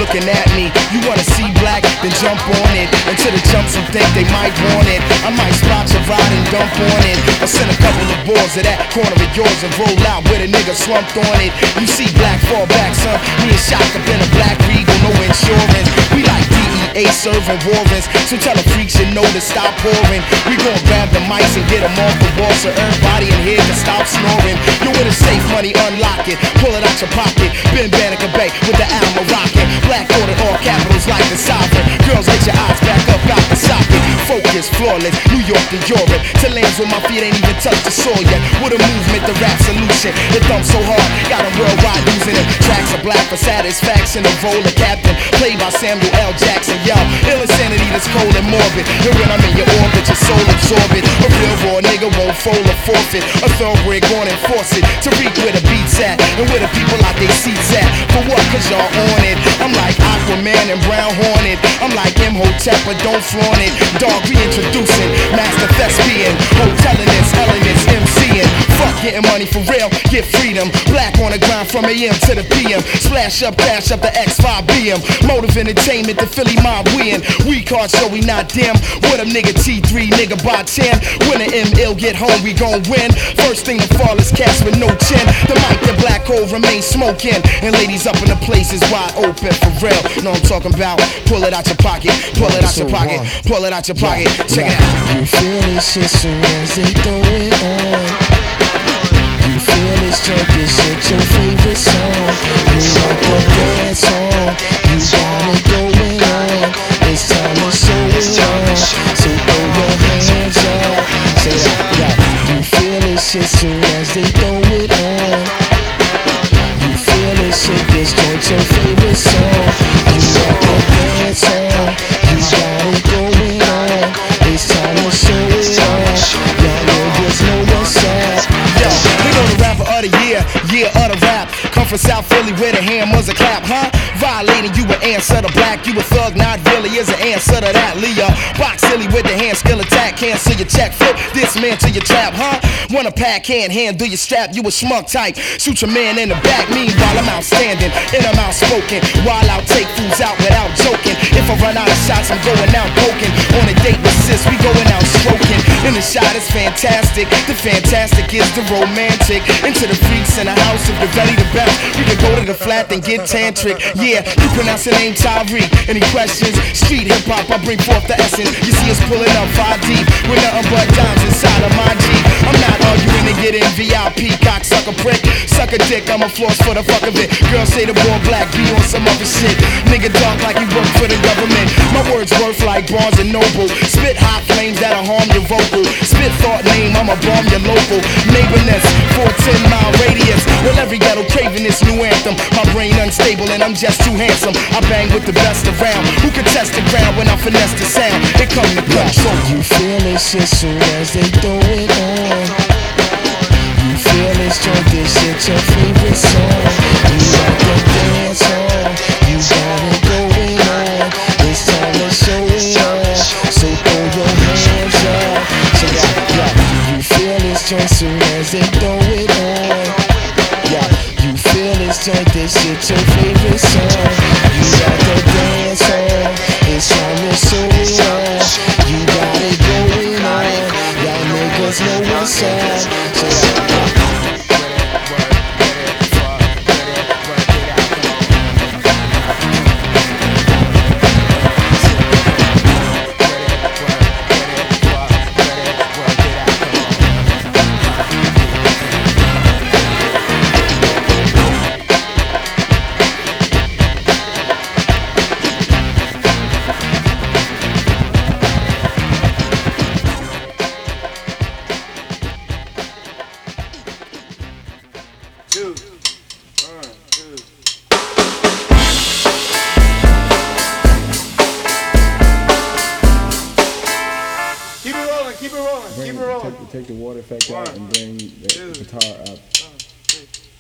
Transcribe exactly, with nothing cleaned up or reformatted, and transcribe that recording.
looking at me. You wanna see black, then jump on it. Until the jumps and think they might want it. I might spot your ride and dump on it. Or send a couple of boys to that corner of yours and roll out with a nigga slumped on it. You see black fall back, son. Me and Shock up in a black Regal, no insurance. We like D E A serving warrants. So tell the freaks you know to stop pouring. We gon' grab the mics and get them off the wall so everybody in here can stop snoring. You with a safe money, unlock it. Pull it out your pocket. Ben Banneker Bay with the Alma rockin'. Black order, all capitals like the sovereign. Girls, let your eyes back up out the socket. Focus, flawless, New York to Europe. To lands where my feet ain't even touched the soil yet. With a movement, the rap solution. It thumps so hard, got them worldwide losing it. Tracks are black for satisfaction. The role of captain, played by Samuel L. Jackson. Yo, ill insanity that's cold and morbid. And when I'm in your orbit, your soul absorb it. A real raw nigga won't fold or forfeit. A thoroughbred gon' enforce it. To reach where the beats at. And where the people out they seats at. For what? Cause y'all on it. I'm like Aquaman and Brown Hornet. I'm like Imhotep, but don't flaunt it. Dog reintroducing, Master Thespian. Hoteliness, elements, MCing. Fuck getting money for real, get freedom. Black on the ground from A M to the P M. Splash up, dash up the X five B M. Motive entertainment, the Philly mob win. We card so we not dim. What a nigga T three, nigga by ten. When the M ill get home, we gon' win. First thing to fall is cast with no chin. The mic, the black hole remain smoking. And ladies up in the place is wide open for real. Know I'm talking about, pull it out your pocket. Pull it out your pocket, pull it out your pocket. Check it out. You feel this shit soon as they throw it on. You feel this joint, this shit your favorite song. You like the dance song, you got it going on. It's time to show it on, so throw your hands up. Say that, yeah. You feel this shit soon as they throw it on. You feel this shit, this joint your favorite song. You like the dance song, you got it going on. It's time to show it on. Y'all niggas know what's up. Yo, we go to rapper of the year, year of the rap. Come from South Philly where the hammers a clap, huh? Violating you an answer to black. You a thug, not really is an answer to that. Leah, box silly with the hand skill attack. Cancel your check, flip this man to your trap, huh? Wanna pack, can't handle your strap. You a schmuck type, shoot your man in the back. Meanwhile I'm outstanding and I'm outspoken. While I'll take fools out without joking. If I run out of shots, I'm going out poking. On a date with sis, we going out stroking. And the shot is fantastic. The fantastic is the romantic. Into the freaks in the house, if you're ready to bounce, we can go to the flat and get tantric. Yeah, you pronounce the name Tyreek. Any questions? Street hip hop, I bring forth the essence. You see us pulling up five deep with nothing but dimes inside of my Jeep. I'm not arguing to get in V I P, cock sucker prick, suck a dick. I'm a floss for the fuck of it. Girls say the boy black be on some other shit. Nigga dark like he work for the government. My words worth like Barnes and Noble. Spit hot flames that'll harm your vocal. Spit thought name, I'ma bomb your local. Neighborness, for a ten mile radius. Well, every ghetto craving this new anthem. My brain unstable and I'm just too handsome. I bang with the best around. Who can test the ground when I finesse the sound? It come to control. You feel this shit soon as they throw it on. You feel this joint, this shit your favorite song. You like the dance song, you got it going on. It's time to show it off, so throw your hands up. So yeah, yeah. You feel this joint soon as they throw it on. Yeah, you feel this joint, this shit your favorite song. You got the dance song, it's time to show it off. You got it going on, y'all niggas know what's up. So yeah. Keep it rolling, keep it rolling, keep it rolling. Take, take the water effect out and bring the guitar up.